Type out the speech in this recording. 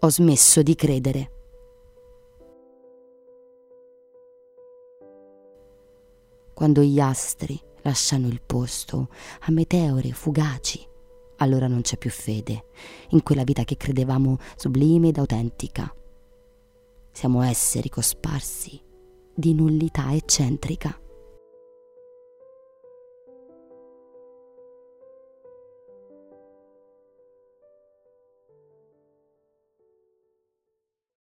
ho smesso di credere. Quando gli astri lasciano il posto a meteore fugaci, allora non c'è più fede in quella vita che credevamo sublime ed autentica. Siamo esseri cosparsi di nullità eccentrica.